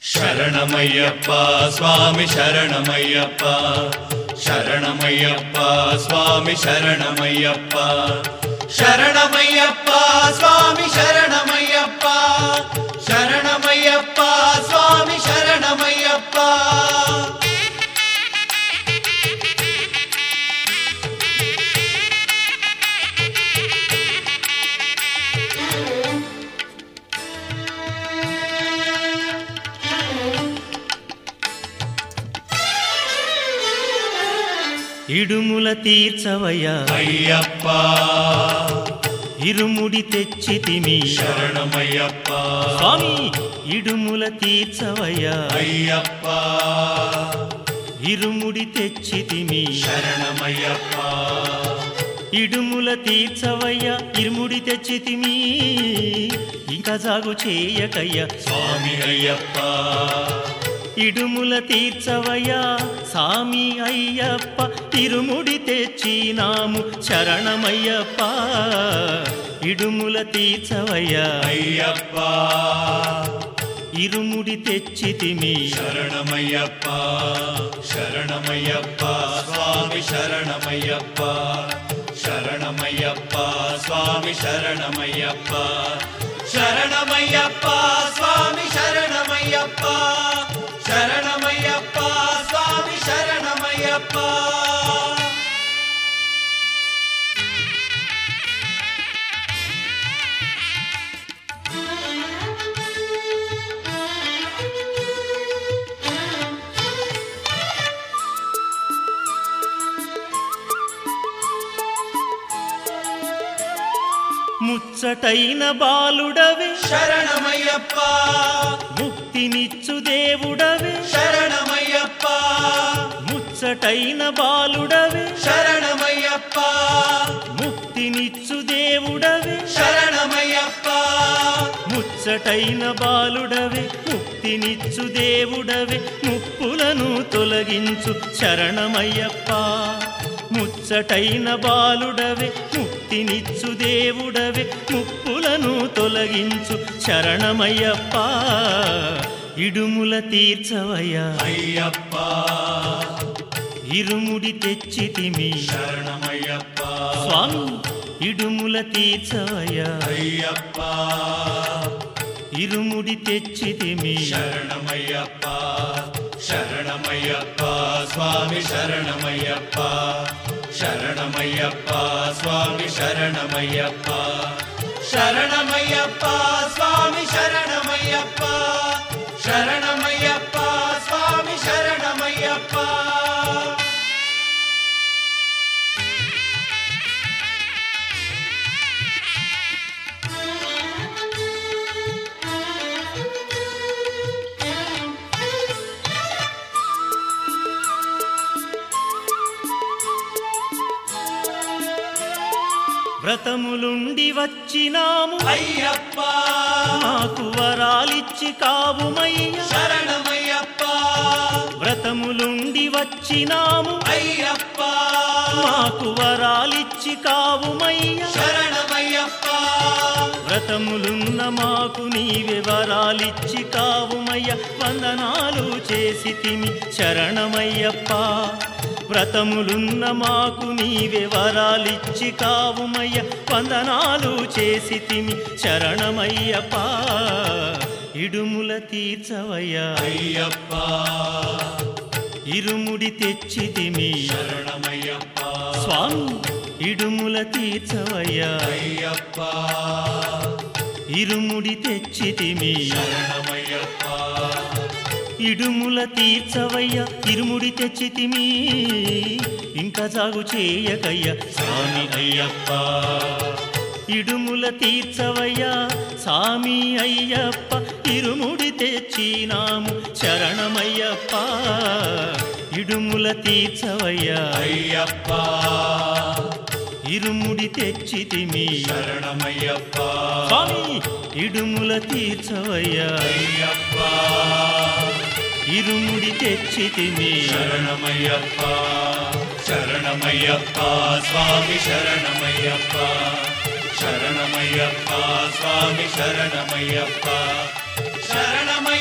శరణమయ్యప్ప స్వామి శరణమయ్యప్ప శరణమయ్యప్ప స్వామి శరణమయ్యప్ప శరణమయ్యప్ప స్వామి శరణమయ్యప్ప శరణమయ్యప్ప స్వామి శరణమయ్యప్ప ఇడుముల తీర్చవయ్యా అయ్యప్ప ఇరుముడి తెచ్చితిమి శరణమయ్యప్ప స్వామి ఇడుముల తీర్చవయ్యా అయ్యప్ప ఇరుముడి తెచ్చితిమి శరణమయ్యప్ప ఇడుముల తీర్చవయ్యా ఇరుముడి తెచ్చితిమి ఇంకా సాగు చేయకయ్యా స్వామి అయ్యప్ప ఇడుముల తీర్చవయ్యా సామి అయ్యప్ప ఇరుముడి తెచ్చినాము శరణమయ్యప్ప ఇడుముల తీర్చవయ్యా అయ్యప్ప ఇరుముడి తెచ్చితిమి శరణమయ్యప్ప శరణమయ్యప్ప స్వామి శరణమయ్యప్ప శరణమయ్యప్ప స్వామి శరణమయ్యప్ప శరణమయ్యప్ప స్వామి శరణమయ్యప్ప శరణమయ్యప్ప స్వామి శరణమయ్యప్ప ముచ్చటైన బాలుడవే శరణమయ్యప్ప ముక్తినిచ్చు దేవుడవే శరణమయ్యప్ప ముచ్చటైన బాలుడవే శరణమయ్యప్ప ముక్తినిచ్చు దేవుడవే శరణమయ్యప్ప ముచ్చటైన బాలుడవే ముక్తినిచ్చు దేవుడవే ముప్పులను తొలగించు శరణమయ్యప్ప ముచ్చటైన బాలుడవే ముక్తినిచ్చు దేవుడవే ముప్పులను తొలగించు శరణమయ్యప్ప ఇడుముల తీర్చవయ్యా అయ్యప్ప ఇరుముడి తెచ్చితిమి శరణమయ్యప్ప స్వామి ఇడుముల తీర్చవయ్యా అయ్యప్ప ఇరుముడి తెచ్చితిమి శరణమయ్యప్ప శరణమయ్యప్ప స్వామి శరణమయ్యప్ప శరణమయ్యప్ప స్వామి శరణమయ్యప్ప శరణమయ్యప్ప స్వామి శరణమయ్యప్ప శరణమయ్యప్ప స్వామి శరణమయ్యప్ప వ్రతములుండి వచ్చినాము అయ్యప్ప మాకు వరాలిచ్చి కావుమయ్య శరణమయ్యప్ప వ్రతములుండి వచ్చినాము అయ్యప్ప మాకు వరాలిచ్చి కావుమయ్య శరణమయ్యప్ప వ్రతములున్న మాకు నీవే వరాలిచ్చి కావుమయ్య వందనాలు చేసితిమి శరణమయ్యప్ప వ్రతములున్న మాకు నీవే వరాలిచ్చి కావుమయ్య వందనాలు చేసితిమి శరణమయ్యప్ప ఇడుముల తీర్చవయ్యా అయ్యప్ప ఇరుముడి తెచ్చితిమి శరణమయ్యప్ప స్వామి ఇడుముల తీర్చవయ్యా అయ్యప్ప ఇరుముడి తెచ్చితిమి శరణమయ్యప్ప ఇడుముల తీర్చవయ్య ఇరుముడి తెచ్చితిమి ఇంకా సాగు చేయకయ్య స్వామి అయ్యప్ప ఇడుముల తీర్చవయ్య స్వామి అయ్యప్ప ఇరుముడి తెచ్చినాము శరణమయ్యప్ప ఇడుముల తీర్చవయ్య అయ్యప్ప ఇరుముడి తెచ్చితిమి శరణమయ్యప్ప స్వామి ఇడుముల తీర్చవయ్య అయ్యప్ప ఇరుముడి తెచ్చితిమి శరణమయ్యప్ప శరణమయ్యప్ప స్వామి శరణమయ్యప్ప శరణమయ్యప్ప స్వామి శరణమయ్యప్ప శరణమయ్యప్ప